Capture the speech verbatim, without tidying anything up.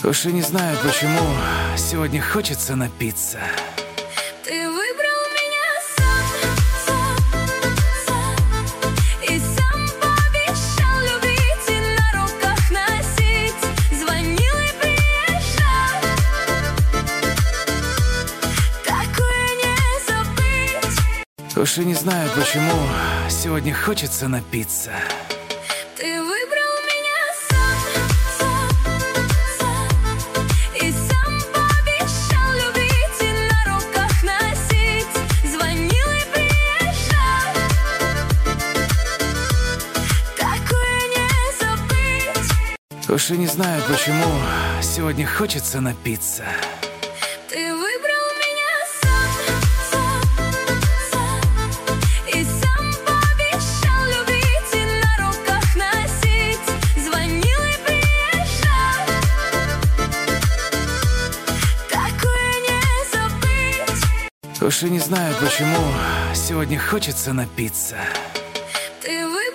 Уж и не знаю, почему сегодня хочется напиться. Ты выбрал меня сам, сам, сам, и сам пообещал любить и на руках носить. Звонил и приезжал, такое не забыть. Уж и не знаю, почему сегодня хочется напиться. Ты выбрал меня сам, сам, сам, и сам пообещал любить и на руках носить. Звонил и приезжал, такое не забыть. Уж и не знаю, почему сегодня хочется напиться. Ты выбрал меня сам, сам, сам, и сам пообещал любить и на руках носить. Звонил и приезжал, такое не забыть. Уж и не знаю, почему сегодня хочется напиться. Ты выбрал